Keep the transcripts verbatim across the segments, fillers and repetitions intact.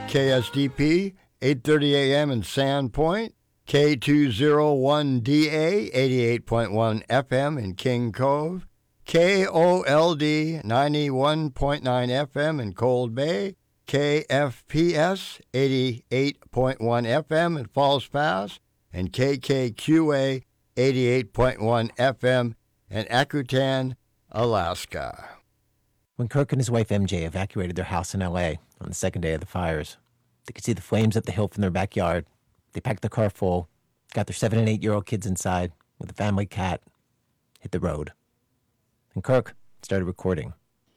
K S D P, eight thirty a.m. in Sandpoint, K two oh one D A, eighty-eight point one F M in King Cove, K O L D, ninety-one point nine F M in Cold Bay, K F P S, eighty-eight point one F M in Falls Pass, and K K Q A, eighty-eight point one F M in Akutan, Alaska. When Kirk and his wife M J evacuated their house in L A on the second day of the fires, they could see the flames up the hill from their backyard. They packed their car full, got their seven and eight-year-old kids inside with a family cat, hit the road. And Kirk started recording.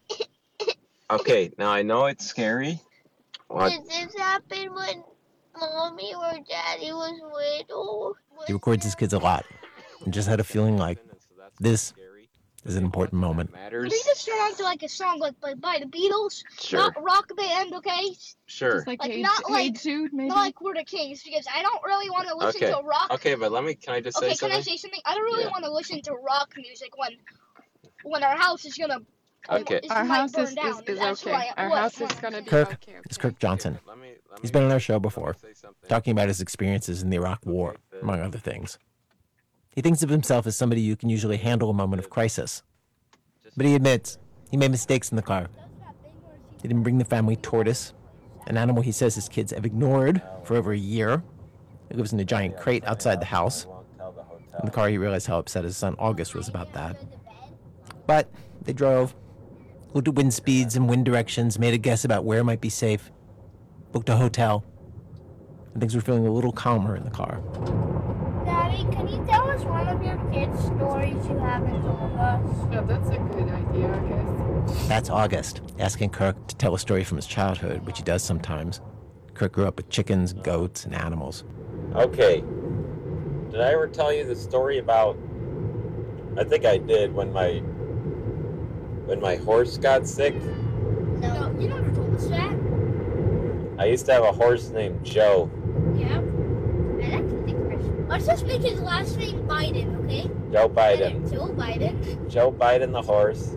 Okay, now I know it's scary. What? Did this happen when Mommy or Daddy was little? He records his kids a lot and just had a feeling like this is an important moment. Matters. Can we just turn on to like a song like by, by the Beatles? Sure. Not rock band, okay? Sure. Just like, Like, Hey, not Hey like- Jude, maybe? Not like we're the Kings, because I don't really want to listen Okay. to rock. Okay, but let me, can I just Okay, say can something? I say something? I don't really Yeah. want to listen to rock music when when our house is gonna. Okay. Is, Our might house burn is, down. is, is That's okay. why I Our was house is wanting going to to- be Kirk okay. is Kirk Johnson. Let me, let He's me- been on our show let me before, say something. talking about his experiences in the Iraq War, among other things. He thinks of himself as somebody who can usually handle a moment of crisis. But he admits he made mistakes in the car. He didn't bring the family tortoise, an animal he says his kids have ignored for over a year. It lives in a giant crate outside the house. In the car, he realized how upset his son August was about that. But they drove, looked at wind speeds and wind directions, made a guess about where might be safe, booked a hotel, and things were feeling a little calmer in the car. Daddy, can you tell us one of your kids' stories you haven't told us? Yeah, that's a good idea, I guess. That's August, asking Kirk to tell a story from his childhood, which he does sometimes. Kirk grew up with chickens, goats, and animals. Okay. Did I ever tell you the story about, I think I did, when my, when my horse got sick? No, you never told us that. I used to have a horse named Joe. Yeah. I like to think Christian. Let's just make his last name Biden, okay? Joe Biden. Joe Biden. Joe Biden the horse.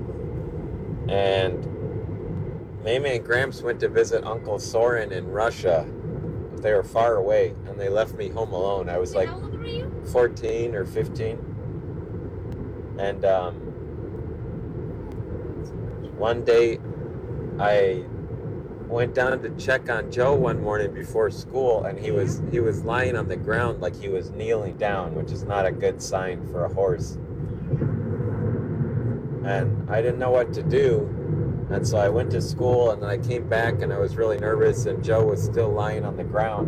And Mamie and Gramps went to visit Uncle Soren in Russia. They were far away, and they left me home alone. I was like How old were you? fourteen or fifteen. And um, one day, I went down to check on Joe one morning before school, and he was he was lying on the ground like he was kneeling down, which is not a good sign for a horse. And I didn't know what to do, and so I went to school, and then I came back, and I was really nervous, and Joe was still lying on the ground.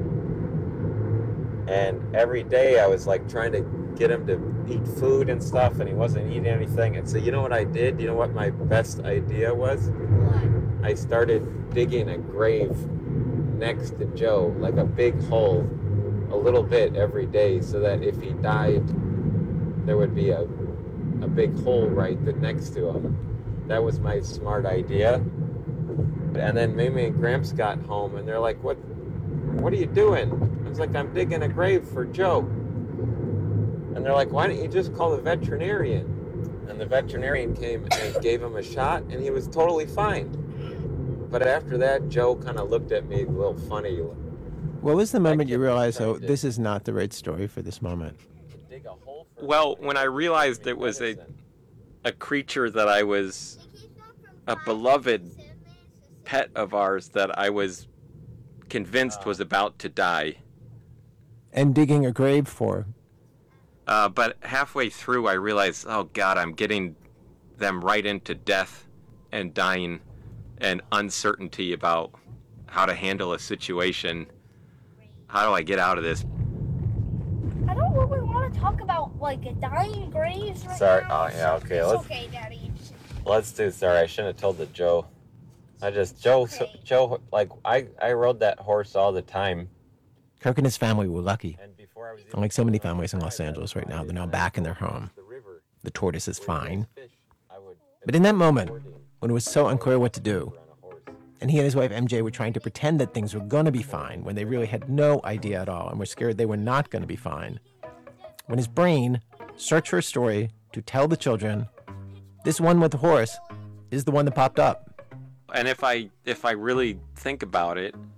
And every day I was like trying to get him to eat food and stuff, and he wasn't eating anything. And so you know what I did? You know what my best idea was? What? I started digging a grave next to Joe, like a big hole, a little bit every day, so that if he died, there would be a, a big hole right th- next to him. That was my smart idea. And then Mamie and Gramps got home, and they're like, what, what are you doing? I was like, I'm digging a grave for Joe. And they're like, why don't you just call the veterinarian? And the veterinarian came and gave him a shot, and he was totally fine. But after that, Joe kind of looked at me a little funny. What was the moment you realized, oh, this is not the right story for this moment? Well, when I realized it was a a creature that I was, a beloved pet of ours that I was convinced was about to die. And digging a grave for. Uh, but halfway through, I realized, oh God, I'm getting them right into death and dying and uncertainty about how to handle a situation. How do I get out of this? I don't really want to talk about like a dying graves right Sorry. now. Oh, yeah, okay. It's Let's, okay, Daddy. let's do, sorry, I shouldn't have told the Joe. I just, Joe, Okay. Joe, like, I, I rode that horse all the time. Kirk and his family were lucky. And before I was even Unlike so many families in Los Angeles right now, they're now back in their home. the river, The tortoise is fine. fish, I would, But in that moment, when it was so unclear what to do, and he and his wife M J were trying to pretend that things were going to be fine when they really had no idea at all and were scared they were not going to be fine, when his brain searched for a story to tell the children, this one with the horse is the one that popped up. And if I if I really think about it,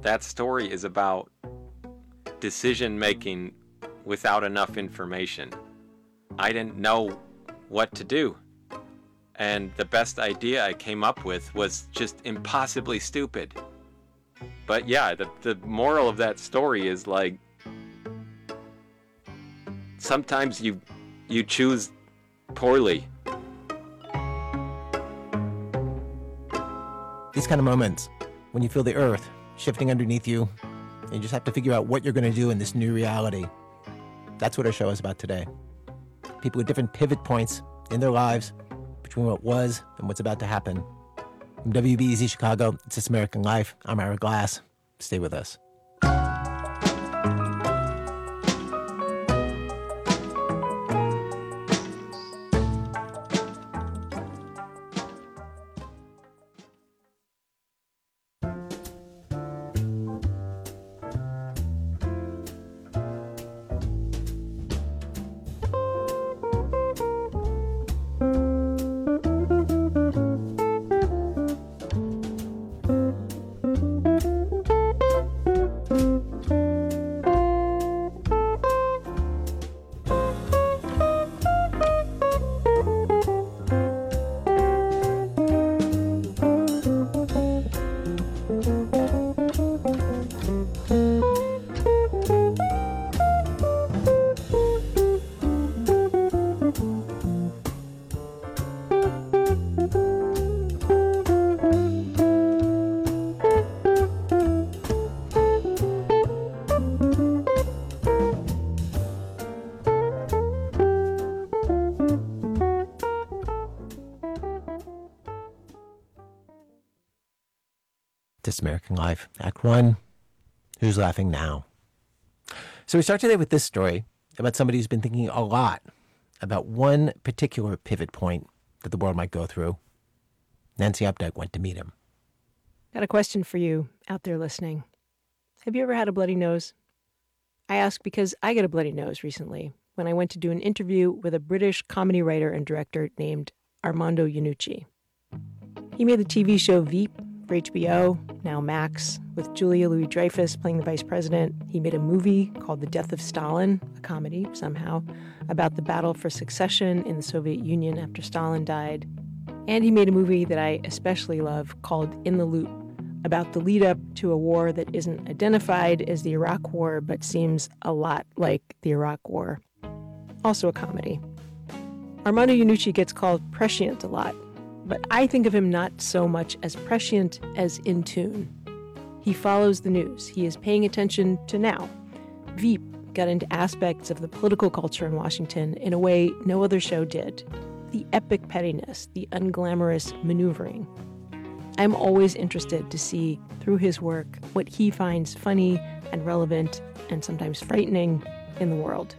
that story is about decision making without enough information. I didn't know what to do. And the best idea I came up with was just impossibly stupid. But yeah, the, the moral of that story is like, sometimes you you choose poorly. These kind of moments, when you feel the earth shifting underneath you, and you just have to figure out what you're going to do in this new reality. That's what our show is about today. People with different pivot points in their lives between what was and what's about to happen. From W B E Z Chicago, it's This American Life. I'm Ira Glass. Stay with us. This American Life, Act One. Who's laughing now? So we start today with this story about somebody who's been thinking a lot about one particular pivot point that the world might go through. Nancy Updike went to meet him. Got a question for you out there listening. Have you ever had a bloody nose? I ask because I got a bloody nose recently when I went to do an interview with a British comedy writer and director named Armando Iannucci. He made the T V show Veep for H B O, now Max, with Julia Louis-Dreyfus playing the vice president. He made a movie called The Death of Stalin, a comedy somehow, about the battle for succession in the Soviet Union after Stalin died. And he made a movie that I especially love called In the Loop, about the lead up to a war that isn't identified as the Iraq War, but seems a lot like the Iraq War. Also a comedy. Armando Iannucci gets called prescient a lot, but I think of him not so much as prescient as in tune. He follows the news. He is paying attention to now. Veep got into aspects of the political culture in Washington in a way no other show did. The epic pettiness, the unglamorous maneuvering. I'm always interested to see through his work what he finds funny and relevant and sometimes frightening in the world.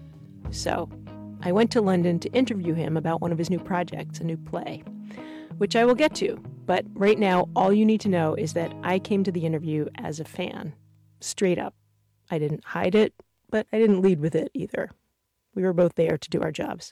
So, I went to London to interview him about one of his new projects, a new play, which I will get to. But right now, all you need to know is that I came to the interview as a fan, straight up. I didn't hide it, but I didn't lead with it either. We were both there to do our jobs.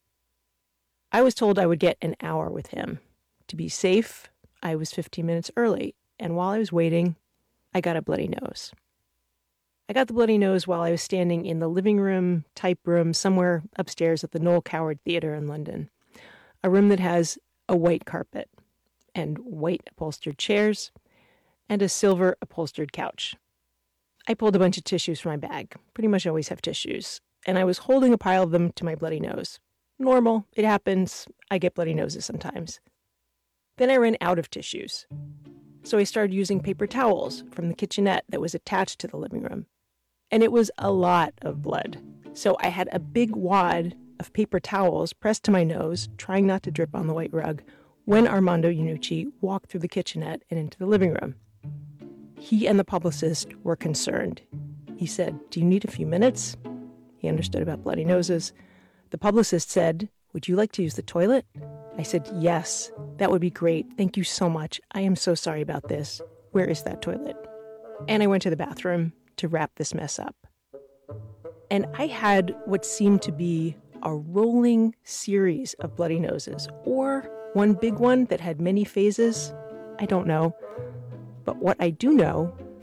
I was told I would get an hour with him. To be safe, I was fifteen minutes early, and while I was waiting, I got a bloody nose. I got the bloody nose while I was standing in the living room type room somewhere upstairs at the Noel Coward Theatre in London, a room that has a white carpet and white upholstered chairs and a silver upholstered couch. I pulled a bunch of tissues from my bag, pretty much always have tissues, and I was holding a pile of them to my bloody nose. Normal, it happens, I get bloody noses sometimes. Then I ran out of tissues. So I started using paper towels from the kitchenette that was attached to the living room. And it was a lot of blood. So I had a big wad of paper towels pressed to my nose, trying not to drip on the white rug, when Armando Iannucci walked through the kitchenette and into the living room. He and the publicist were concerned. He said, "Do you need a few minutes?" He understood about bloody noses. The publicist said, "Would you like to use the toilet?" I said, "Yes, that would be great. Thank you so much. I am so sorry about this. Where is that toilet?" And I went to the bathroom to wrap this mess up. And I had what seemed to be a rolling series of bloody noses, or one big one that had many phases. I don't know. But what I do know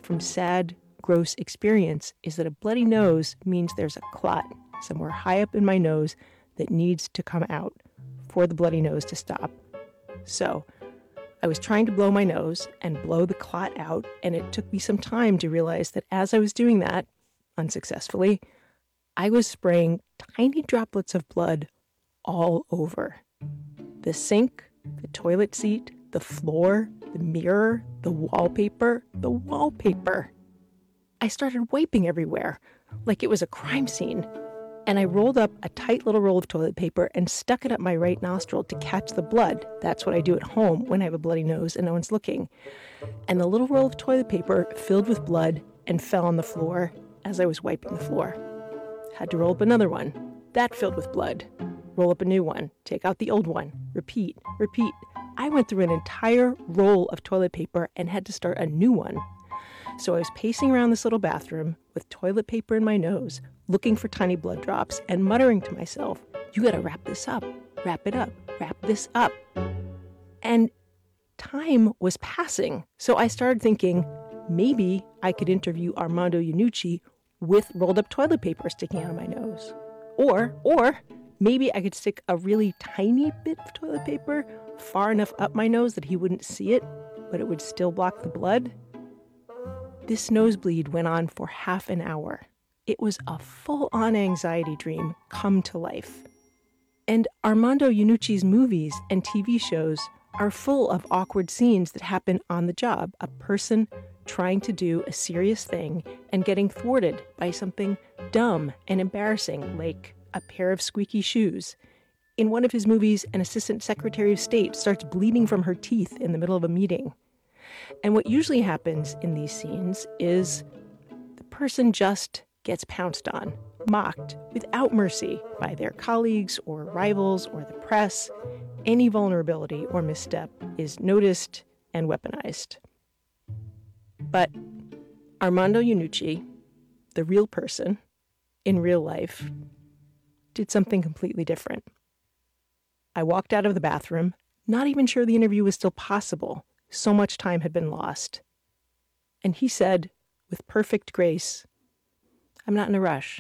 from sad, gross experience is that a bloody nose means there's a clot somewhere high up in my nose that needs to come out for the bloody nose to stop. So I was trying to blow my nose and blow the clot out, and it took me some time to realize that as I was doing that, unsuccessfully, I was spraying tiny droplets of blood all over. The sink, the toilet seat, the floor, the mirror, the wallpaper, the wallpaper. I started wiping everywhere, like it was a crime scene. And I rolled up a tight little roll of toilet paper and stuck it up my right nostril to catch the blood. That's what I do at home when I have a bloody nose and no one's looking. And the little roll of toilet paper filled with blood and fell on the floor as I was wiping the floor. Had to roll up another one. That filled with blood. Roll up a new one. Take out the old one. Repeat, repeat. I went through an entire roll of toilet paper and had to start a new one. So I was pacing around this little bathroom with toilet paper in my nose, looking for tiny blood drops and muttering to myself, you gotta wrap this up, wrap it up, wrap this up. And time was passing. So I started thinking, maybe I could interview Armando Iannucci with rolled up toilet paper sticking out of my nose. Or, or maybe I could stick a really tiny bit of toilet paper far enough up my nose that he wouldn't see it, but it would still block the blood. This nosebleed went on for half an hour. It was a full-on anxiety dream come to life. And Armando Iannucci's movies and T V shows are full of awkward scenes that happen on the job. A person trying to do a serious thing and getting thwarted by something dumb and embarrassing, like a pair of squeaky shoes. In one of his movies, an assistant secretary of state starts bleeding from her teeth in the middle of a meeting. And what usually happens in these scenes is the person just gets pounced on, mocked without mercy by their colleagues or rivals or the press. Any vulnerability or misstep is noticed and weaponized. But Armando Iannucci, the real person, in real life, did something completely different. I walked out of the bathroom, not even sure the interview was still possible. So much time had been lost. And he said, with perfect grace, I'm not in a rush.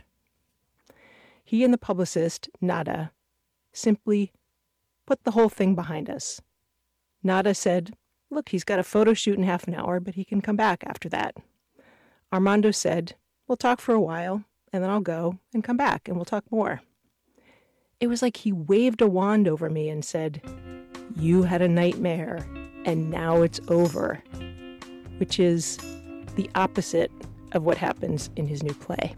He and the publicist, Nada, simply put the whole thing behind us. Nada said, look, he's got a photo shoot in half an hour, but he can come back after that. Armando said, we'll talk for a while, and then I'll go and come back, and we'll talk more. It was like he waved a wand over me and said, you had a nightmare, and now it's over, which is the opposite of what happens in his new play.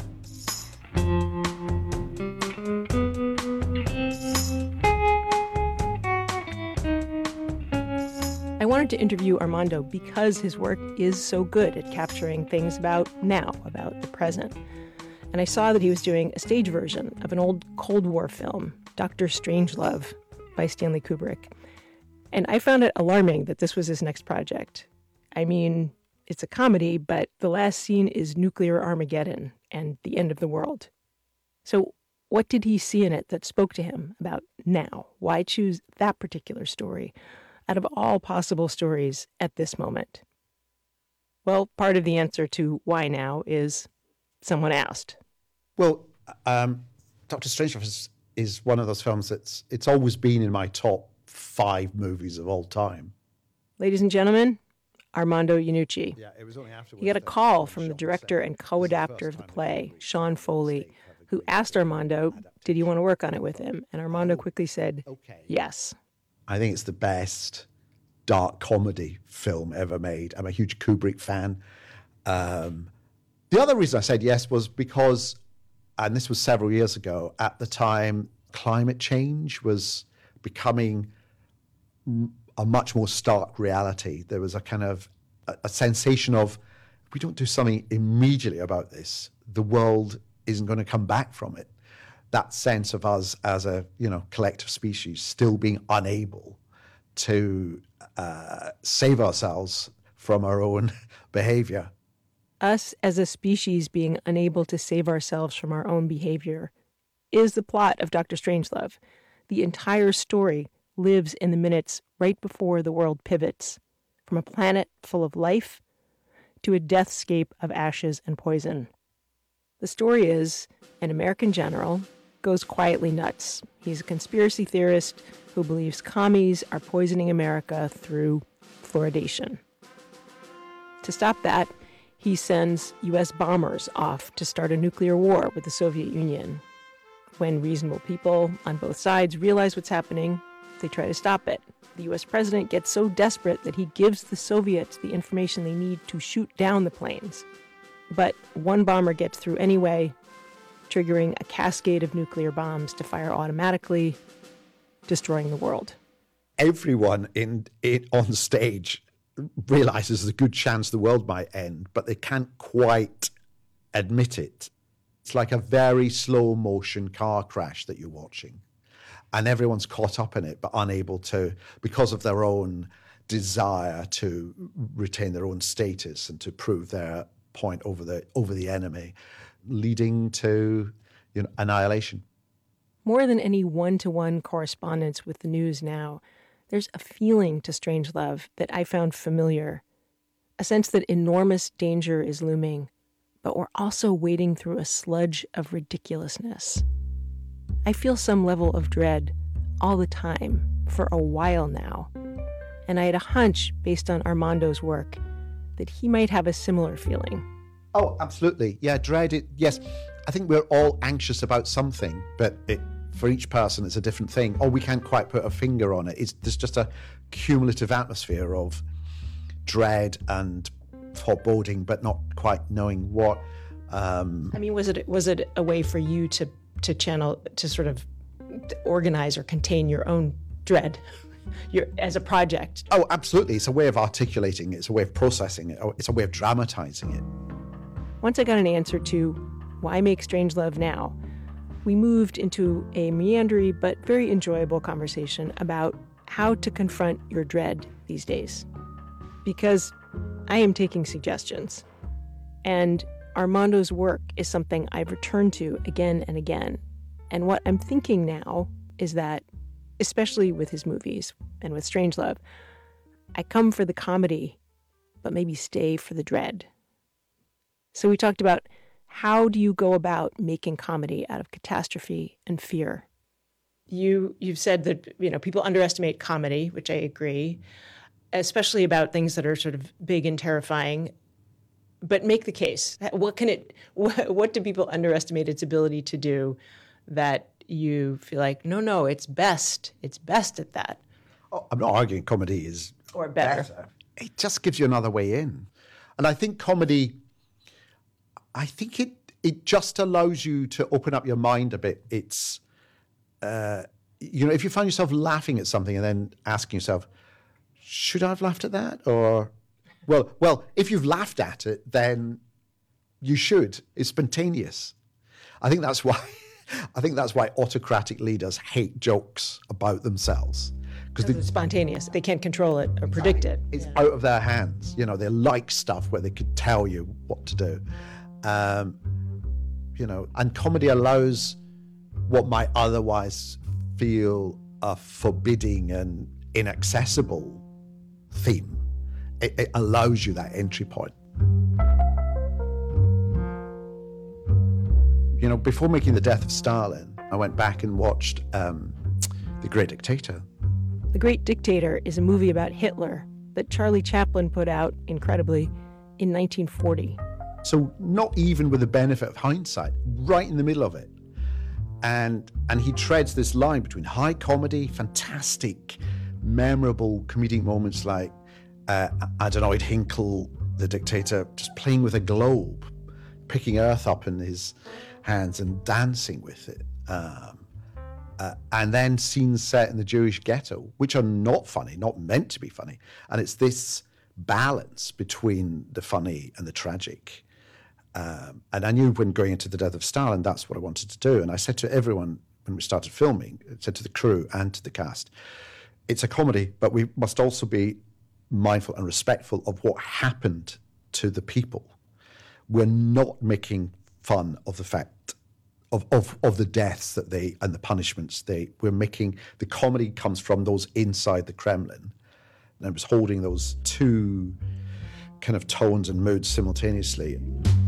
I wanted to interview Armando because his work is so good at capturing things about now, about the present. And I saw that he was doing a stage version of an old Cold War film, Doctor Strangelove, by Stanley Kubrick. And I found it alarming that this was his next project. I mean, it's a comedy, but the last scene is nuclear Armageddon and the end of the world. So what did he see in it that spoke to him about now? Why choose that particular story out of all possible stories at this moment? Well, part of the answer to why now is someone asked. Well, um, Doctor Strangelove is, is one of those films that's it's always been in my top five movies of all time. Ladies and gentlemen, Armando Iannucci. Yeah, it was only afterwards. He got a call from the director and co-adapter of the play, Sean Foley, who asked Armando, did he want to work on it with him? And Armando quickly said, yes. I think it's the best dark comedy film ever made. I'm a huge Kubrick fan. Um, the other reason I said yes was because, and this was several years ago, at the time, climate change was becoming a much more stark reality. There was a kind of a, a sensation of, if we don't do something immediately about this, the world isn't going to come back from it. That sense of us as a, you know, collective species still being unable to uh, save ourselves from our own behavior. Us as a species being unable to save ourselves from our own behavior is the plot of Doctor Strangelove. The entire story lives in the minutes right before the world pivots from a planet full of life to a deathscape of ashes and poison. The story is an American general goes quietly nuts. He's a conspiracy theorist who believes commies are poisoning America through fluoridation. To stop that, he sends U S bombers off to start a nuclear war with the Soviet Union. When reasonable people on both sides realize what's happening, they try to stop it. The U S president gets so desperate that he gives the Soviets the information they need to shoot down the planes. But one bomber gets through anyway, triggering a cascade of nuclear bombs to fire automatically, destroying the world. Everyone in, in on stage realizes there's a good chance the world might end, but they can't quite admit it. It's like a very slow motion car crash that you're watching. And everyone's caught up in it, but unable to, because of their own desire to retain their own status and to prove their point over the over the enemy, leading to, you know, annihilation. More than any one-to-one correspondence with the news now, there's a feeling to Strangelove that I found familiar, a sense that enormous danger is looming, but we're also wading through a sludge of ridiculousness. I feel some level of dread all the time for a while now, and I had a hunch based on Armando's work that he might have a similar feeling. Oh, absolutely. Yeah, dread it. Yes, I think we're all anxious about something, but it, for each person, it's a different thing. Or we can't quite put a finger on it. It's, there's just a cumulative atmosphere of dread and foreboding, but not quite knowing what. Um, I mean, was it was it a way for you to to channel, to sort of organize or contain your own dread your, as a project? Oh, absolutely. It's a way of articulating it. It's a way of processing it. It's a way of dramatizing it. Once I got an answer to why make Strangelove now, we moved into a meandering but very enjoyable conversation about how to confront your dread these days. Because I am taking suggestions. And Armando's work is something I've returned to again and again. And what I'm thinking now is that, especially with his movies and with Strangelove, I come for the comedy, but maybe stay for the dread. So we talked about how do you go about making comedy out of catastrophe and fear? You, you've said that, you know, people underestimate comedy, which I agree, especially about things that are sort of big and terrifying. But make the case. What can it? What, what do people underestimate its ability to do that you feel like, no, no, it's best. It's best at that. Oh, I'm not arguing comedy is or better. better. It just gives you another way in. And I think comedy, I think it it just allows you to open up your mind a bit. It's, uh, you know, if you find yourself laughing at something and then asking yourself, should I have laughed at that? Or... Well, well, if you've laughed at it, then you should. It's spontaneous. I think that's why. I think that's why autocratic leaders hate jokes about themselves, because it's spontaneous. They can't control it or predict it. It's yeah. out of their hands. You know, they like stuff where they could tell you what to do. Um, you know, and comedy allows what might otherwise feel a forbidding and inaccessible theme. It, it allows you that entry point. You know, before making The Death of Stalin, I went back and watched um, The Great Dictator. The Great Dictator is a movie about Hitler that Charlie Chaplin put out, incredibly, in nineteen forty. So not even with the benefit of hindsight, right in the middle of it. And, and he treads this line between high comedy, fantastic, memorable comedic moments like Uh, Adenoid Hinkle, the dictator, just playing with a globe, picking Earth up in his hands and dancing with it. Um, uh, and then scenes set in the Jewish ghetto, which are not funny, not meant to be funny. And it's this balance between the funny and the tragic. Um, and I knew when going into The Death of Stalin, that's what I wanted to do. And I said to everyone when we started filming, I said to the crew and to the cast, it's a comedy, but we must also be mindful and respectful of what happened to the people. We're not making fun of the fact of, of, of the deaths that they and the punishments they we're making. The comedy comes from those inside the Kremlin. And I was holding those two kind of tones and moods simultaneously.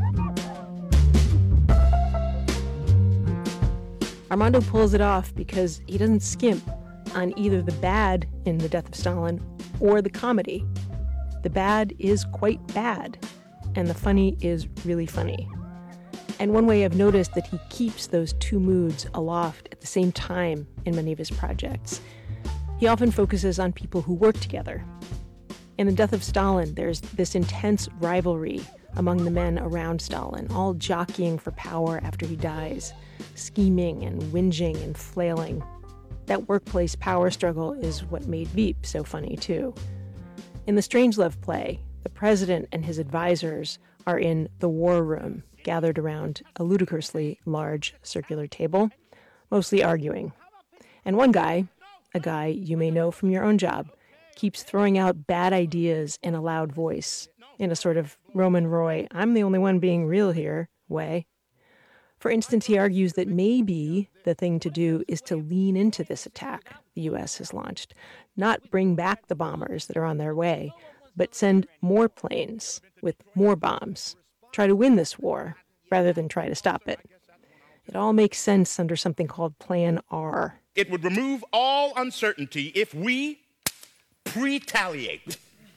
Armando pulls it off because he doesn't skimp on either the bad in The Death of Stalin or the comedy. The bad is quite bad, and the funny is really funny. And one way I've noticed that he keeps those two moods aloft at the same time in many of his projects. He often focuses on people who work together. In The Death of Stalin, there's this intense rivalry among the men around Stalin, all jockeying for power after he dies, scheming and whinging and flailing. That workplace power struggle is what made Veep so funny, too. In the Strangelove play, the president and his advisors are in the war room, gathered around a ludicrously large circular table, mostly arguing. And one guy, a guy you may know from your own job, keeps throwing out bad ideas in a loud voice, in a sort of Roman Roy, I'm the only one being real here way. For instance, he argues that maybe the thing to do is to lean into this attack the U S has launched, not bring back the bombers that are on their way, but send more planes with more bombs. Try to win this war rather than try to stop it. It all makes sense under something called Plan R. It would remove all uncertainty if we pre-taliate.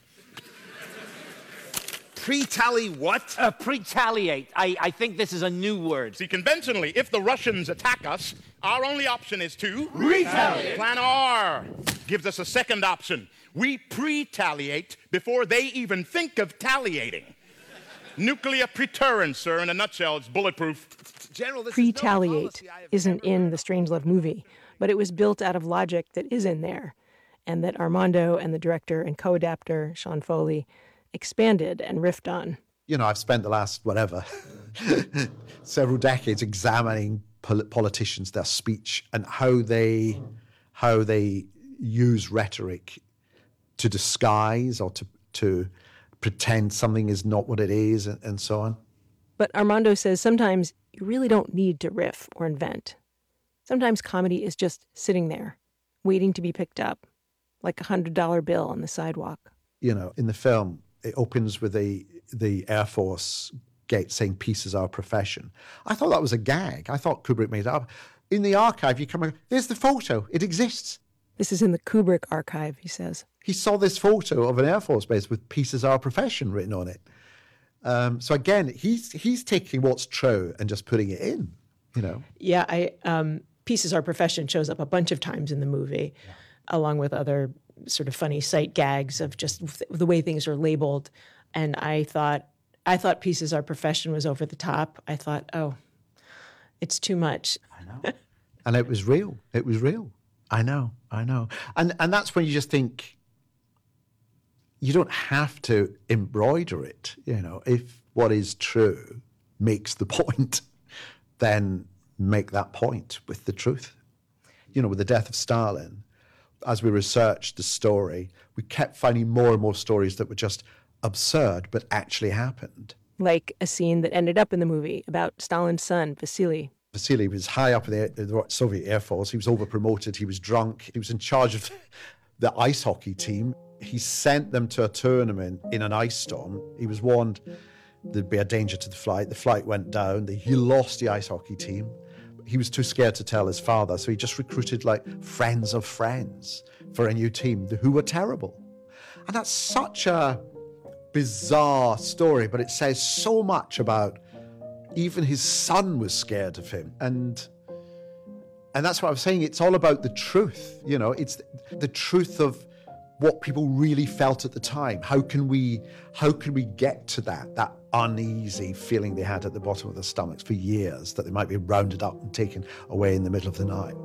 Pre-tally what? Uh, pre-taliate. I, I think this is a new word. See, conventionally, if the Russians attack us, our only option is to retaliate. Plan R gives us a second option. We pre-taliate before they even think of taliating. Nuclear preterrence, sir, in a nutshell, it's bulletproof. General, this Pre-taliate is no isn't in the Strangelove movie, but it was built out of logic that is in there, and that Armando and the director and co-adapter, Sean Foley, expanded and riffed on. You know, I've spent the last, whatever, several decades examining pol- politicians, their speech, and how they, how they use rhetoric to disguise or to, to pretend something is not what it is, and, and so on. But Armando says sometimes you really don't need to riff or invent. Sometimes comedy is just sitting there, waiting to be picked up, like a hundred dollar bill on the sidewalk. You know, in the film, it opens with the the Air Force gate saying peace is our profession. I thought that was a gag. I thought Kubrick made it up. In the archive, you come, there's the photo. It exists. This is in the Kubrick archive, he says. He saw this photo of an Air Force base with peace is our profession written on it. Um, so again, he's he's taking what's true and just putting it in, you know. Yeah, I um, peace is our profession shows up a bunch of times in the movie, yeah. along with other sort of funny sight gags of just the way things are labeled. And I thought, I thought peace is our profession was over the top. I thought, oh, it's too much. I know. And it was real. It was real. I know. I know. And and that's when you just think, you don't have to embroider it. You know, if what is true makes the point, then make that point with the truth. You know, with the death of Stalin, as we researched the story, we kept finding more and more stories that were just absurd, but actually happened. Like a scene that ended up in the movie about Stalin's son, Vasily. Vasily was high up in the, the Soviet Air Force. He was over-promoted. He was drunk. He was in charge of the ice hockey team. He sent them to a tournament in an ice storm. He was warned there'd be a danger to the flight. The flight went down. He lost the ice hockey team. He was too scared to tell his father, so he just recruited like friends of friends for a new team who were terrible. And that's such a bizarre story, but it says so much about even his son was scared of him. And and that's what I was saying. It's all about the truth. You know, it's the truth of what people really felt at the time. How can we how can we get to that, that uneasy feeling they had at the bottom of their stomachs for years, that they might be rounded up and taken away in the middle of the night.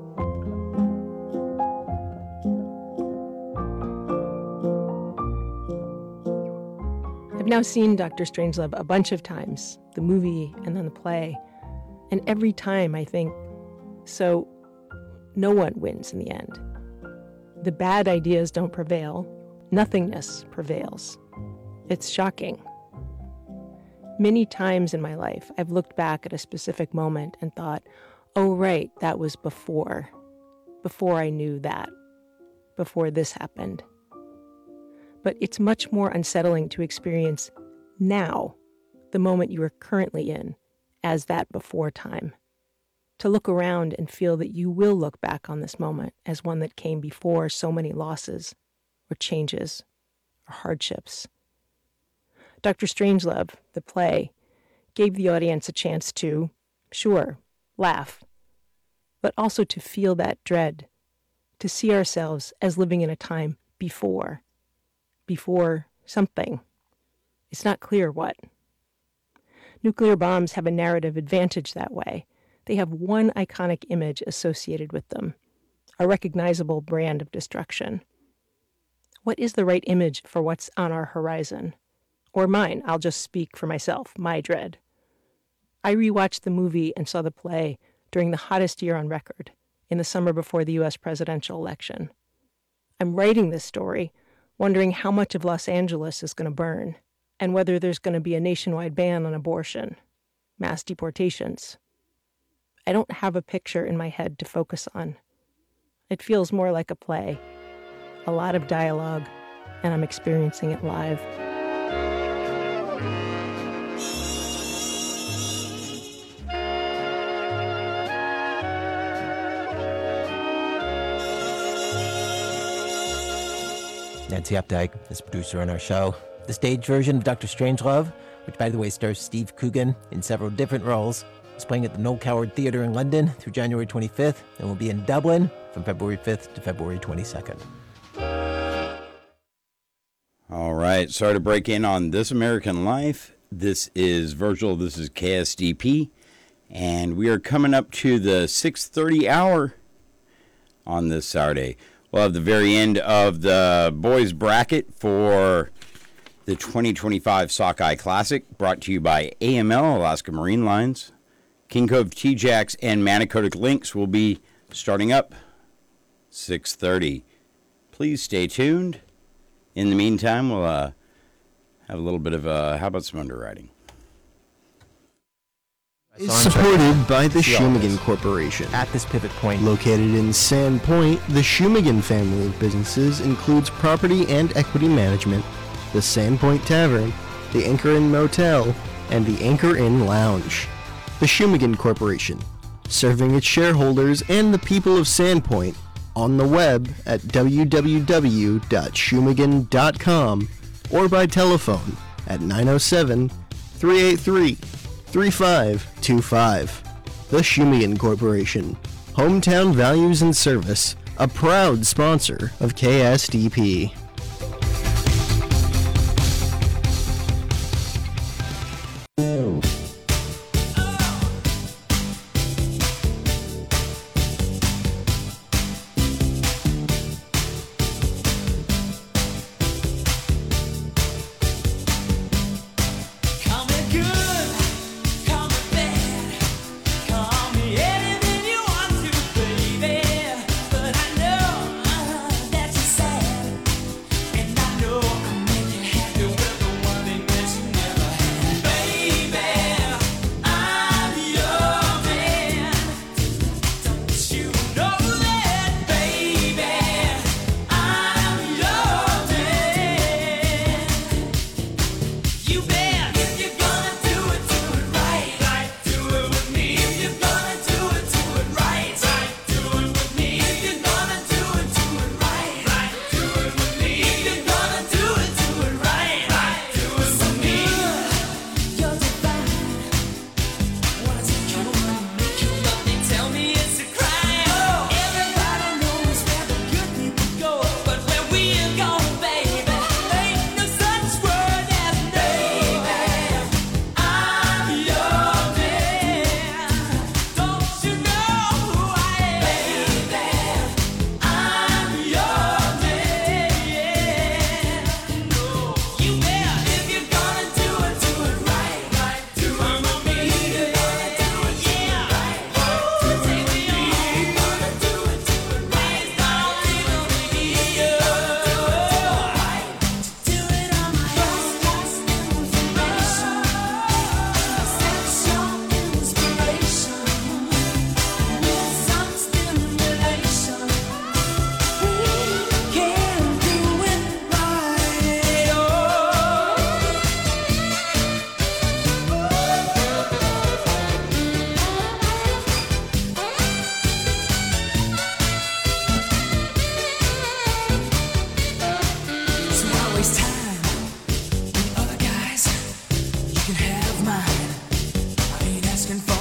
I've now seen Doctor Strangelove a bunch of times, the movie and then the play. And every time I think, so no one wins in the end. The bad ideas don't prevail. Nothingness prevails. It's shocking. Many times in my life, I've looked back at a specific moment and thought, oh, right, that was before. Before I knew that. Before this happened. But it's much more unsettling to experience now, the moment you are currently in, as that before time. To look around and feel that you will look back on this moment as one that came before so many losses, or changes, or hardships. Doctor Strangelove, the play, gave the audience a chance to, sure, laugh, but also to feel that dread, to see ourselves as living in a time before, before something. It's not clear what. Nuclear bombs have a narrative advantage that way. They have one iconic image associated with them, a recognizable brand of destruction. What is the right image for what's on our horizon? Or mine, I'll just speak for myself, my dread. I rewatched the movie and saw the play during the hottest year on record, in the summer before the U S presidential election. I'm writing this story, wondering how much of Los Angeles is going to burn, and whether there's going to be a nationwide ban on abortion, mass deportations. I don't have a picture in my head to focus on. It feels more like a play, a lot of dialogue, and I'm experiencing it live. Nancy Updike is producer on our show. The stage version of Doctor Strangelove, which by the way stars Steve Coogan in several different roles, is playing at the Noel Coward Theatre in London through January twenty-fifth and will be in Dublin from February fifth to February twenty-second. All right, sorry to break in on This American Life. This is Virgil, this is K S D P, and we are coming up to the six thirty hour on this Saturday. We'll have the very end of the boys bracket for the twenty twenty-five Sockeye Classic, brought to you by A M L, Alaska Marine Lines. King Cove T-Jacks and Manicodic Lynx will be starting up six thirty. Please stay tuned. In the meantime, we'll uh, have a little bit of, uh, how about some underwriting? Is supported by the Shumagan Corporation. At this pivot point, located in Sandpoint, the Shumagan family of businesses includes property and equity management, the Sandpoint Tavern, the Anchor Inn Motel, and the Anchor Inn Lounge. The Shumagan Corporation, serving its shareholders and the people of Sandpoint on the web at w w w dot shumagan dot com or by telephone at nine oh seven, three eight three, three five two five. The Shumagan Corporation, hometown values and service, a proud sponsor of K S D P. Baby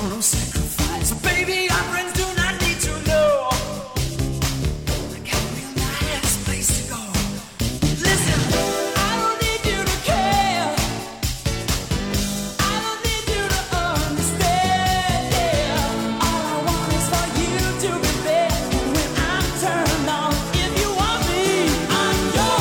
no sacrifice. Baby, our friends do not need to know. I got a real nice place to go. Listen, I don't need you to care. I don't need you to understand. Yeah. All I want is for you to be there when I'm turned on. If you want me, I'm your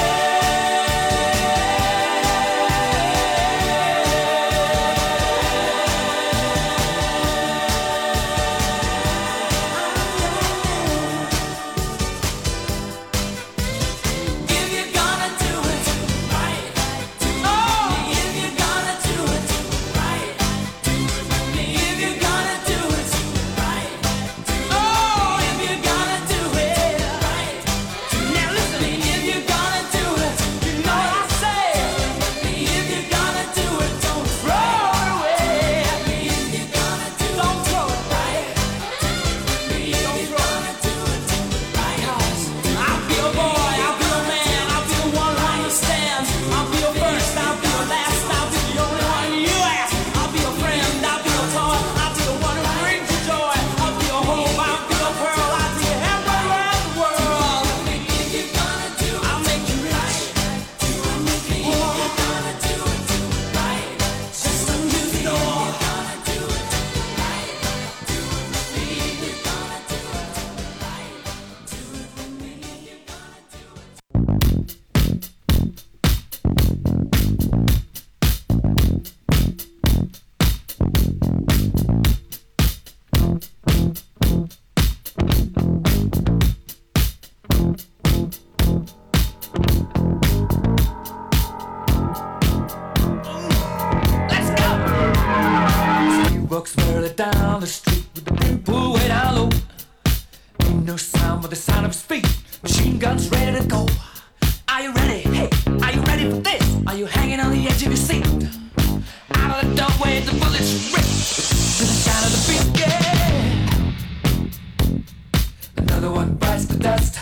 If you're gonna do it right, do it with me. If you're gonna do it right, do it with me. If you're gonna do it right, oh, if you're gonna do it right, now listen. If you're gonna do it, you know what I say. If you're gonna do it, don't throw it away. If you're gonna do it, don't throw it right. Don't throw it right. I'll be your boy, I'll be your man, I'll be the one who understands. I'll be your first, I'll be your last, I'll be the only one you ask. I'll be your friend, I'll be your toy, I'll be the one who brings you joy. I'll be your hope, I'll be your pearl, I'll be everywhere in the world. If you're gonna do it, I'll make you rich. I'll make you poor. If you're gonna do it right, just so you know. If you're gonna do it right, do it with me. If you're gonna do it right, do it with me. If you're gonna do it. Let's go! He walks further down the street with the brim pulled way down low. Ain't no sound but the sound of his feet. Machine guns ready to go. Are you ready? Hey, are you ready for this? Are you hanging on the edge of your seat? Out of the doorway, the bullets rip to the sound of the beat. Yeah. Another one bites the dust.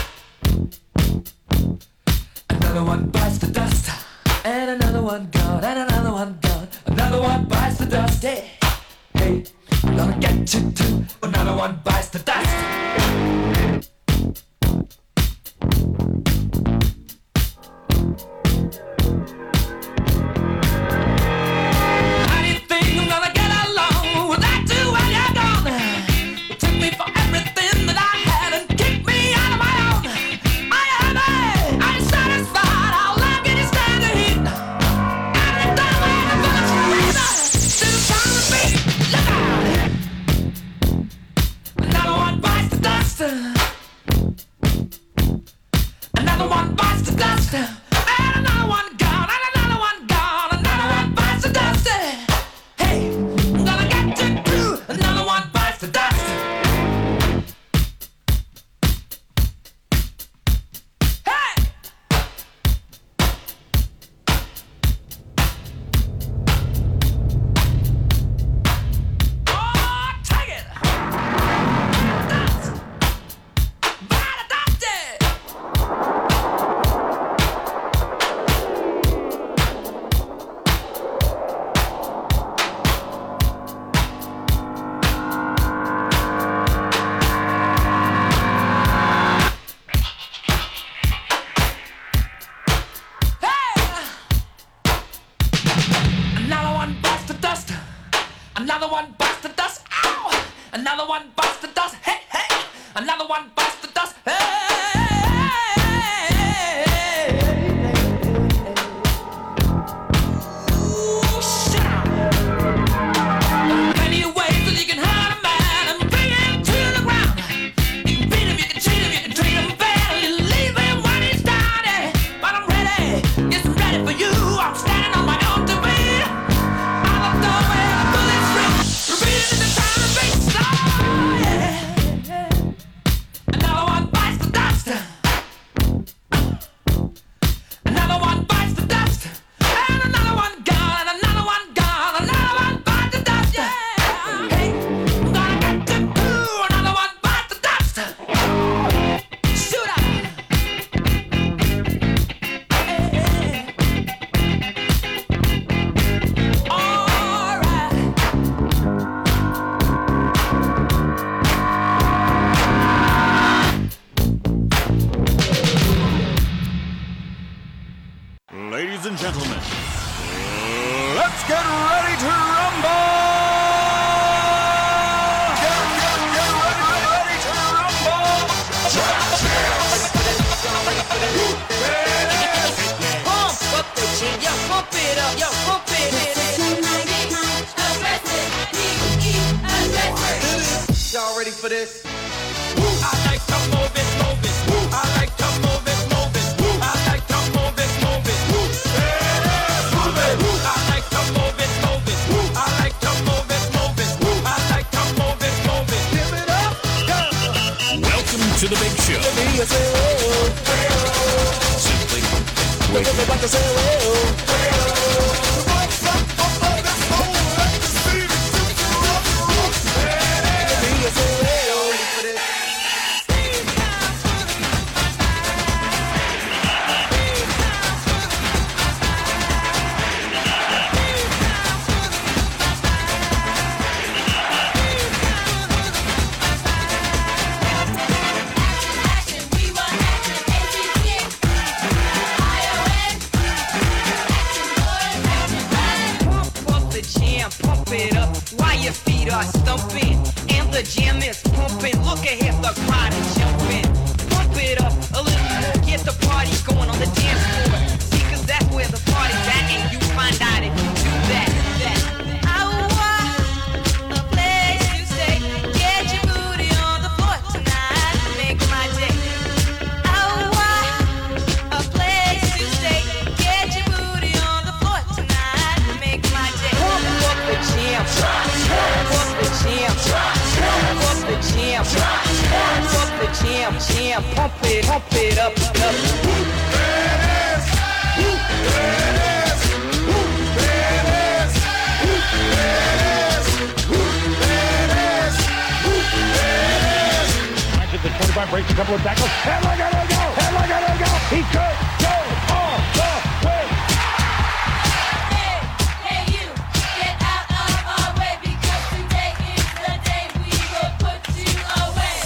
Another one bites the dust. And another one gone, and another one gone. Another one bites the dust. Hey, hey, I'm gonna get you too. Another one bites the dust. How do you think I'm gonna get along without you when you're gone? You took me for everything that I had and kicked me out of my own. Are you happy? Are you satisfied? How long can you stand the heat? Every time I have a freezer, to the sound of the beat. Look out! Another one bites the dust. Another one bites the dust. And another one gone, and another one gone. Another one bites the dust. Hey, I'm gonna get you too. Another one bites the dust. Hey! Oh, take it! Dust! By the dust! Another one bites the dust. Another one bites the dust. Ow! Another one bites the dust. Hey, hey! Another one bites the dust. Hey! Ooh, shut up! Plenty of ways that you can hurt a man and bring him to the ground. You can beat him, you can cheat him, you can treat him bad, you leave him when he's down. eh? But I'm ready, yes, I'm ready for you. I'm standing on my own two feet. Out of the way, the bullets rip, repeating in the time of beats. Oh, yeah. Another one bites the dust. Let's get ready to rumble! Get, get, get ready, ready to rumble! Pump up the jam, yo, pump it up, yo, pump it, hit it. Y'all ready for this? I like to move it, move it. I like to move it, move it. I like to move it, move it. Move it. I like to move it, move it. I like to move it, move it. I like to move it, move it. Give it up, go. Welcome to the big show. Simply wait. Pump it up while your feet are stumping and the jam is pumping. Look ahead, the crowd is jumping. Pump it up a little more, get the party going on the dance floor. See, cause that's where the party's at, and you find out if you do that. that. I want a place to stay. Get your booty on the floor tonight, make my day. I want a place to stay. Get your booty on the floor tonight, make my day. Pump up the jam, pump up the jam, pump up the jam, pump up the jam, jam, pump it, pump it up, up. The twenty-five breaks a couple of tackles. And look at him go! And look at him go! He could go all the way. Hey, hey you, get out of our way because today is the day we will put you away.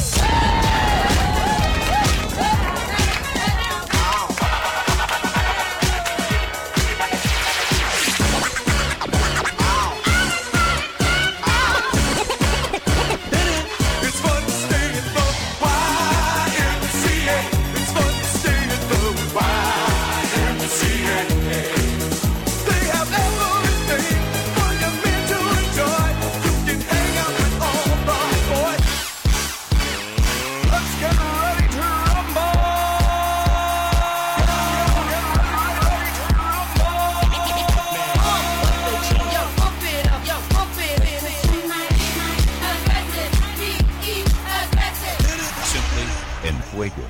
It's fun to stay in the Y M C A. It's fun to stay in the Y M C A. They have everything for your men to enjoy. You can hang out with all the boys. Let's get ready to rumble. Yo, pump it up, yo, pump it in. Aggressive, be aggressive. Simply en fuego.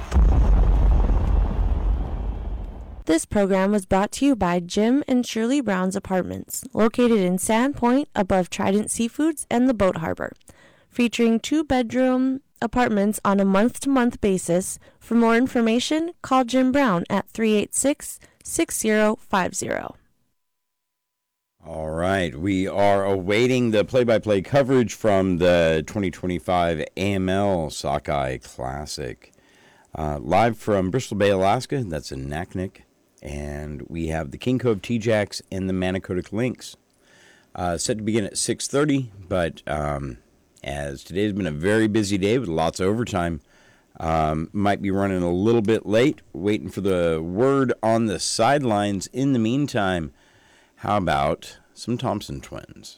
This program was brought to you by Jim and Shirley Brown's Apartments, located in Sandpoint above Trident Seafoods and the Boat Harbor, featuring two-bedroom apartments on a month-to-month basis. For more information, call Jim Brown at three eight six, six zero five zero. All right, we are awaiting the play-by-play coverage from the twenty twenty-five A M L Sockeye Classic. Uh, live from Bristol Bay, Alaska, that's in Naknek. And we have the King Cove T-Jacks and the Manicodic Lynx. Uh, set to begin at six thirty, but um, as today's been a very busy day with lots of overtime, um, might be running a little bit late, waiting for the word on the sidelines. In the meantime, how about some Thompson Twins?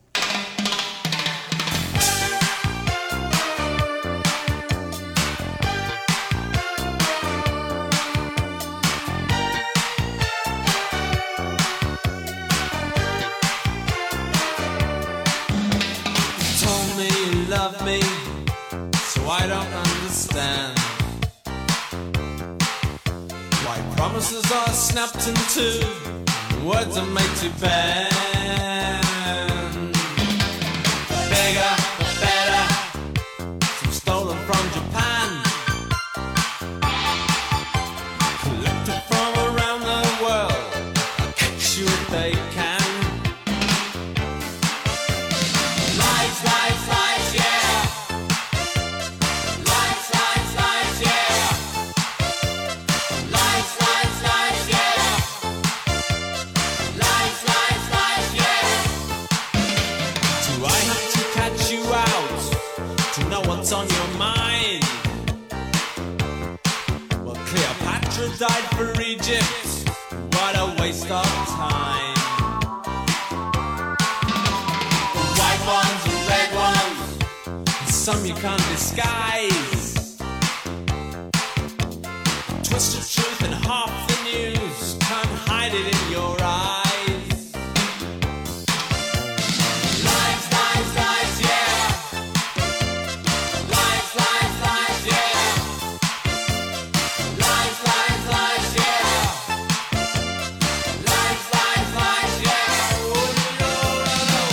You told me you love me, so I don't understand why promises are snapped in two, and words are made to bend. The bigger, the better, some stolen from Japan, collected from around the world. I'll catch you if they can. Lies, lies, lies, yeah. Lies, lies, lies, yeah. Lies, lies, lies, yeah. Lies, lies, lies, some you can't disguise. Twisted truth and half the news, can't hide it in your eyes. Lies, lies, lies, yeah. Lies, lies, lies, yeah. Lies, lies, lies, yeah. Lies, lies, lies, yeah. Oh, no, no, no.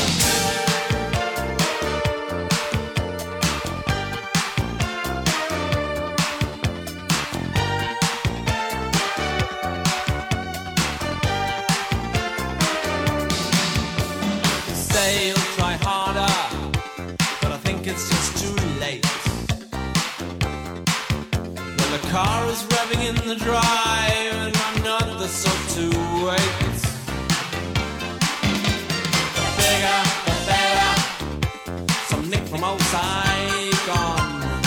Say you'll try harder, but I think it's just too late. Well, the car is revving in the drive, and I'm not the sort to wait. The bigger, the better. Some nick from old Saigon,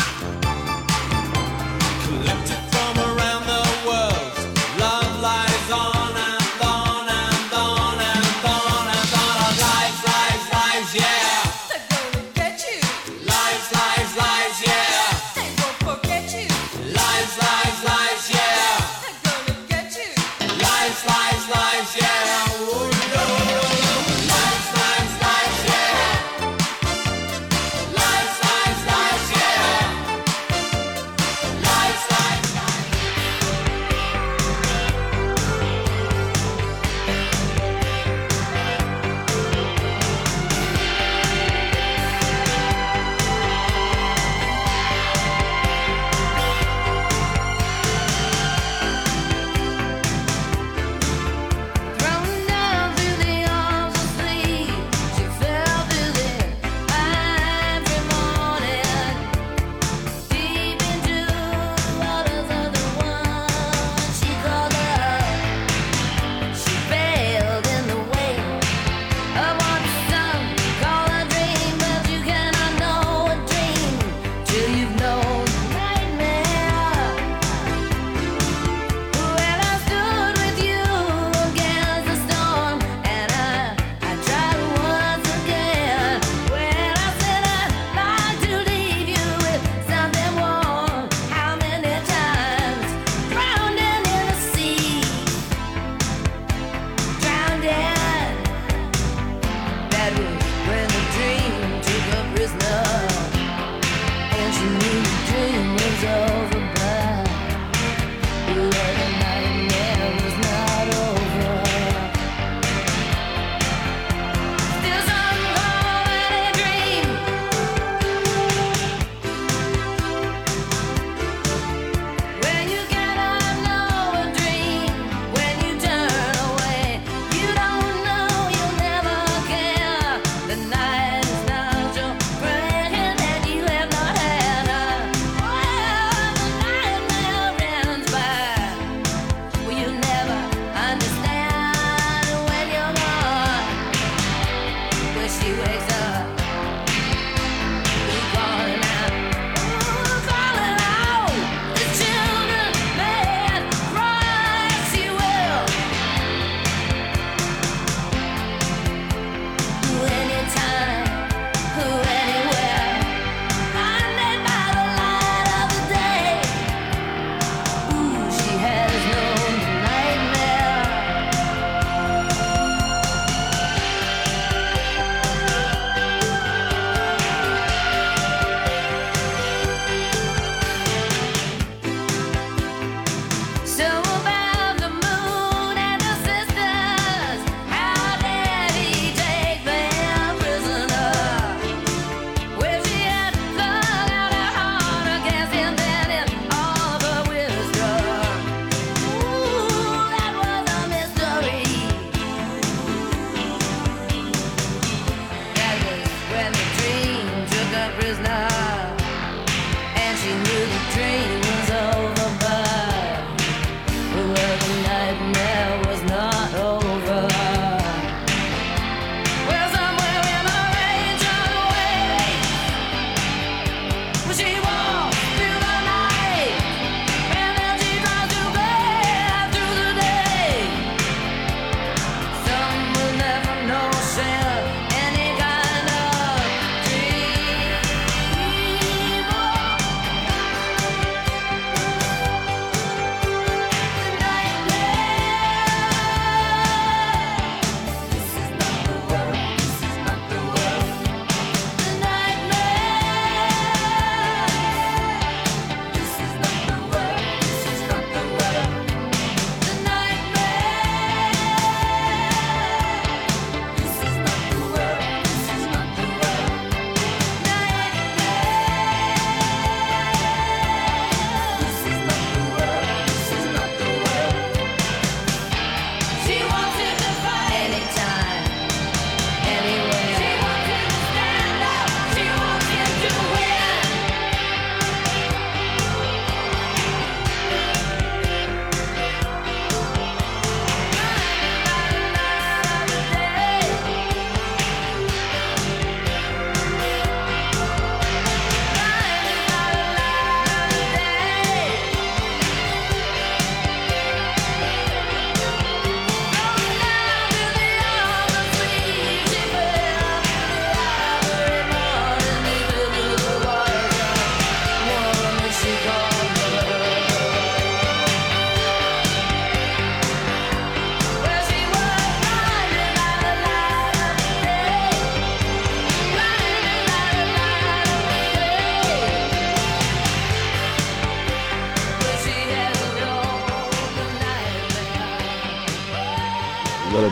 collected from around the world. Love lies on and on and on and on and on. Lies, lies, lies, yeah. They're gonna get you. Lies, lies, lies, yeah. They won't forget you. Lies, lies, lies, yeah. They're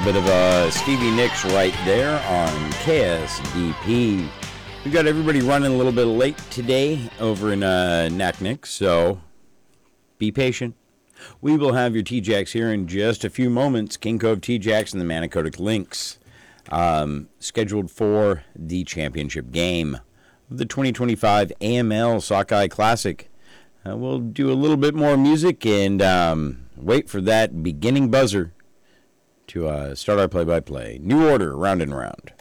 little bit of uh, Stevie Nicks right there on K S D P. We got everybody running a little bit late today over in uh, Naknek, so be patient. We will have your T-Jacks here in just a few moments. King Cove T-Jacks and the Manicodic Lynx, um, scheduled for the championship game of the twenty twenty-five A M L Sockeye Classic. Uh, we'll do a little bit more music and um, wait for that beginning buzzer to uh, start our play-by-play. New order, round and round.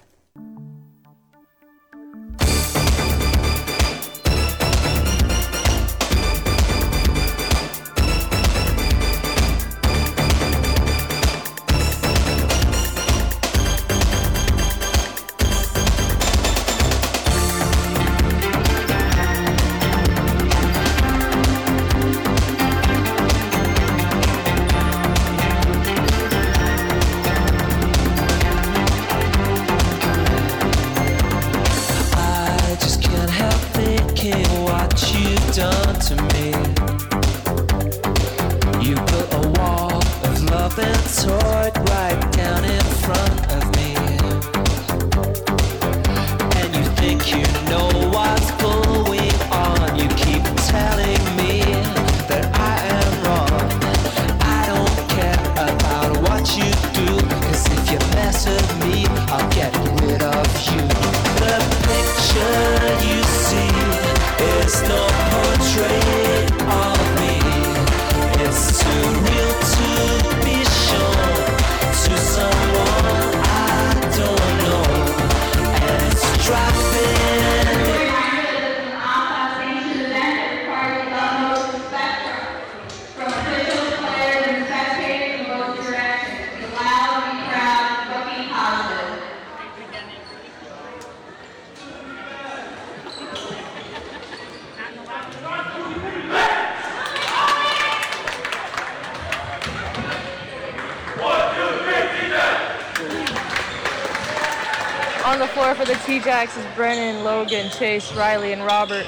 I just can't help thinking what you've done to me. You built a wall of love and tore it right down in front of me. And you think you know what's going on. You keep telling me that I am wrong. I don't care about what you do, 'cause if you mess with me, I'll get rid of you. The picture you see is no portrait of me. It's too real to be shown to someone I don't know. And it's dropping. On the floor for the T-Jacks is Brennan, Logan, Chase, Riley, and Robert.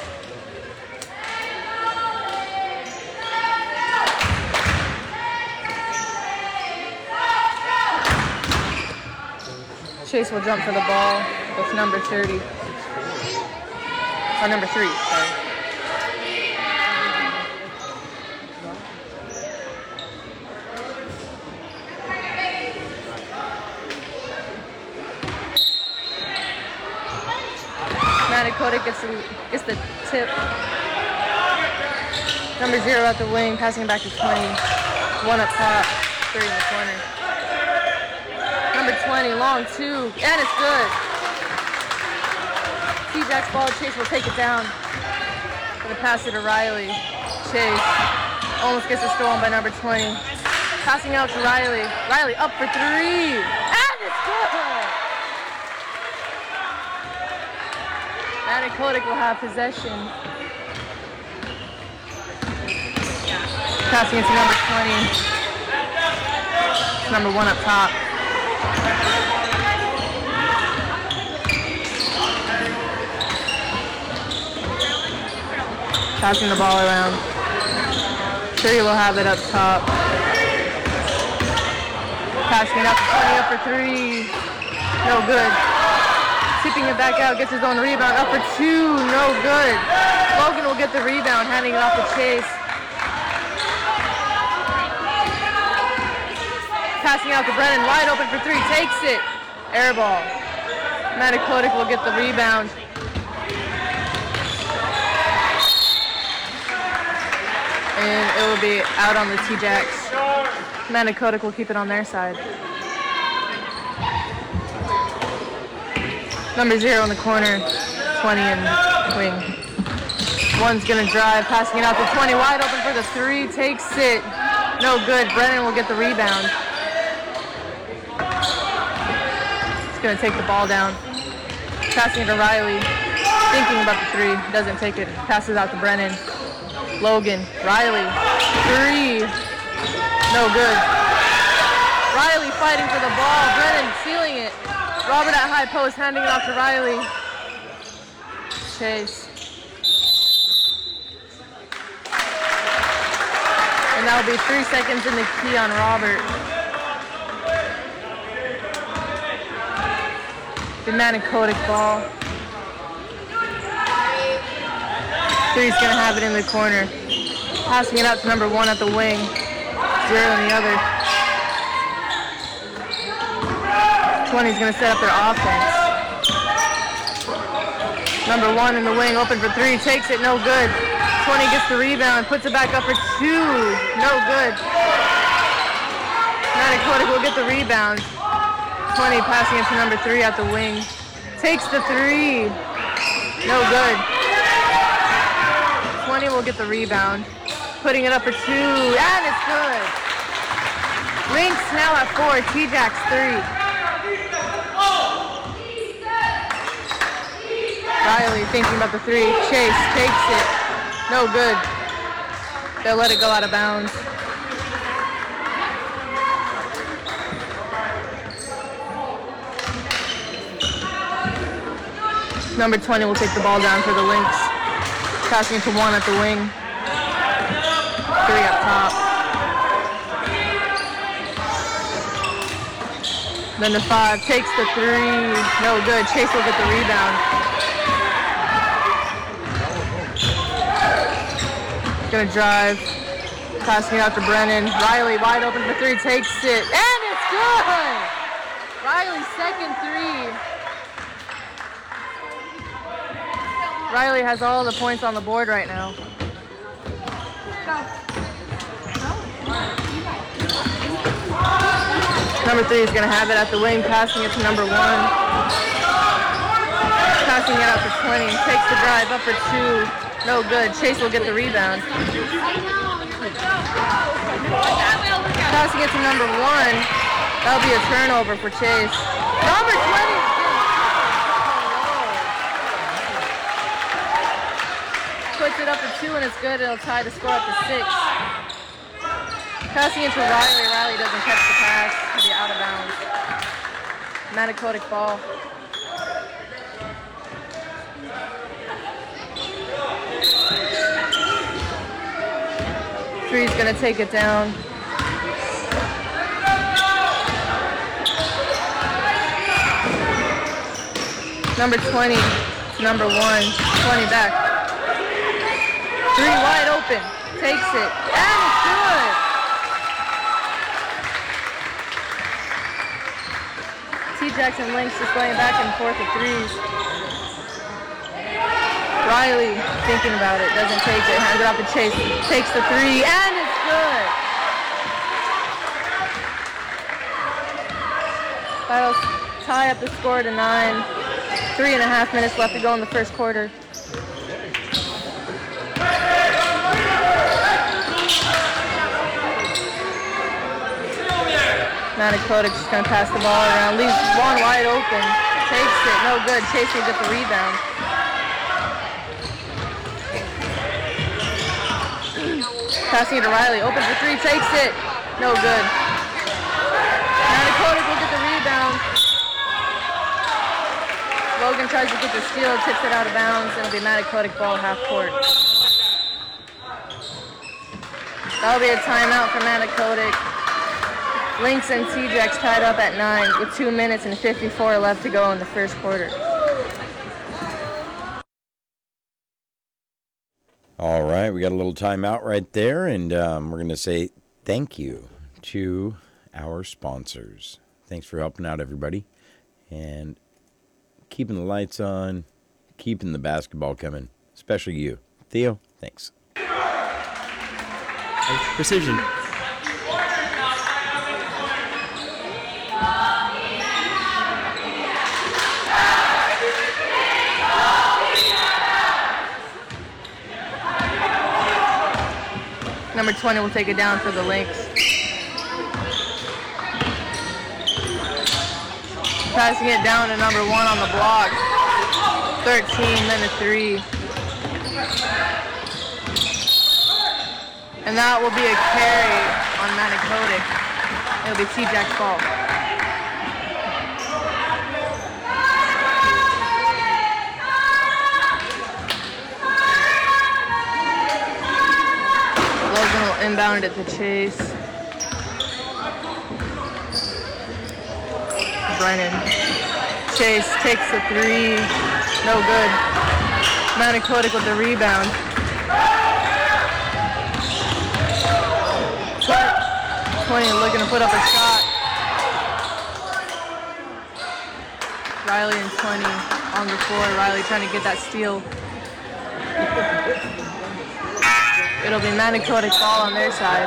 Chase will jump for the ball with number thirty. Or number three, sorry. Manicodic gets the, gets the tip. Number zero at the wing, passing it back to twenty. One up top, three in the corner. Number twenty, long two, and it's good. T-Jacks ball, Chase will take it down. Gonna pass it to Riley. Chase almost gets it stolen by number twenty. Passing out to Riley. Riley up for three, and it's good. Manicodic will have possession. Passing it to number twenty. Number one up top. Passing the ball around. Three will have it up top. Passing it up to twenty, up for three. No good. Tipping it back out, gets his own rebound, up for two, no good. Logan will get the rebound, handing it off to Chase. Passing out to Brennan, wide open for three, takes it. Air ball. Manicodic will get the rebound. And it will be out on the T-Jacks. Manicodic will keep it on their side. Number zero in the corner, twenty in wing. One's gonna drive, passing it out to twenty, wide open for the three, takes it. No good, Brennan will get the rebound. He's gonna take the ball down. Passing it to Riley, thinking about the three, doesn't take it, passes out to Brennan. Logan, Riley, three, no good. Riley fighting for the ball, Brennan sealing it. Robert at high post, handing it off to Riley. Chase. And that'll be three seconds in the key on Robert. The Manicotic ball. Three's gonna have it in the corner. Passing it out to number one at the wing. Zero in the other. twenty's gonna set up their offense. Number one in the wing, open for three, takes it, no good. twenty gets the rebound, puts it back up for two, no good. Manicotic will get the rebound. twenty passing it to number three at the wing. Takes the three, no good. twenty will get the rebound. Putting it up for two, and it's good. Lynx now at four, T-Jacks three. Riley thinking about the three. Chase takes it. No good. They'll let it go out of bounds. Number twenty will take the ball down for the Lynx. Passing it to one at the wing. Three up top. Then the five takes the three. No good. Chase will get the rebound. Gonna drive, passing it out to Brennan. Riley wide open for three, takes it, and it's good! Riley's second three. Riley has all the points on the board right now. Number three is gonna have it at the wing, passing it to number one. Passing it out to twenty, takes the drive up for two. No good. Chase will get the rebound. Passing it to number one. That'll be a turnover for Chase. Number twenty. Puts it up to two and it's good. It'll tie the score up to six. Passing it to Riley. Riley doesn't catch the pass. It'll be out of bounds. Manicotic ball. Three's gonna take it down. Number twenty to number one. twenty back. Three wide open. Takes it. And it's good. T-Jacks and Lynx just going back and forth with threes. Riley thinking about it, doesn't take it, hands it off to Chase, takes the three, and it's good. That'll tie up the score to nine. Three and a half minutes left to go in the first quarter. Manicotic just gonna pass the ball around, leaves one wide open, takes it, no good. Chase will get the rebound. Passing it to Riley, open for three, takes it, no good. Manicotic will get the rebound. Logan tries to get the steal, tips it out of bounds, and it'll be Manicotic ball half court. That'll be a timeout for Manicotic. Lynx and T-Jacks tied up at nine with two minutes and fifty-four left to go in the first quarter. All right, we got a little timeout right there, and um, we're going to say thank you to our sponsors. Thanks for helping out, everybody, and keeping the lights on, keeping the basketball coming, especially you. Theo, thanks. Precision. Number twenty will take it down for the Lynx. Passing it down to number one on the block. thirteen, then a three. And that will be a carry on Manicotic. It'll be T-Jacks ball. Logan will inbound it to Chase. Brennan. Chase takes the three. No good. Manicotic with the rebound. twenty looking to put up a shot. Riley and twenty on the floor. Riley trying to get that steal. It'll be Manicotic ball on their side.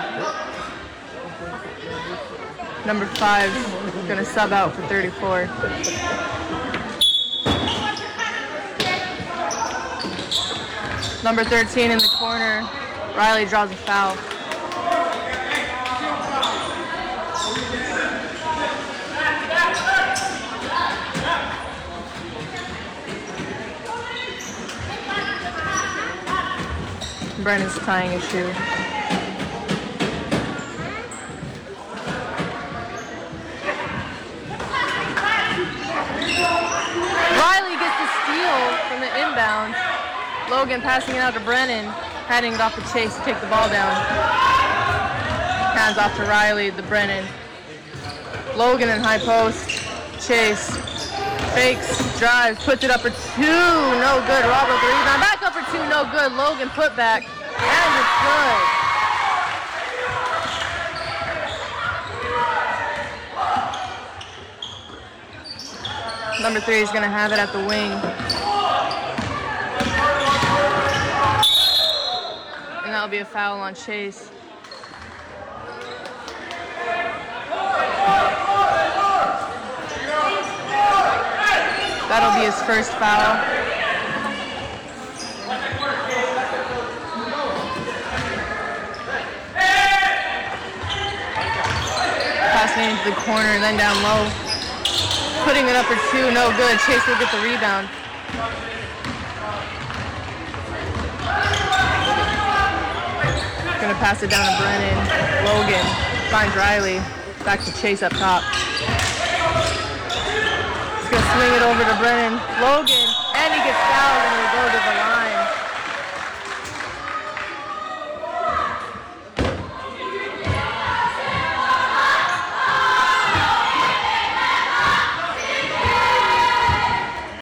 Number five gonna sub out for thirty-four. Number thirteen in the corner. Riley draws a foul. Brennan's tying his shoe. Riley gets the steal from the inbound. Logan passing it out to Brennan, handing it off to Chase to take the ball down. Hands off to Riley, the Brennan. Logan in high post. Chase fakes, drives, puts it up for two, no good. Robert the rebound, back up for two, no good. Logan put back, and it's good. Number three is gonna have it at the wing. And that'll be a foul on Chase. That'll be his first foul. Passing into the corner and then down low. Putting it up for two, no good. Chase will get the rebound. Gonna pass it down to Brennan. Logan finds Riley. Back to Chase up top. He's gonna swing it over to Brennan. Logan, and he gets fouled and he'll go to the line.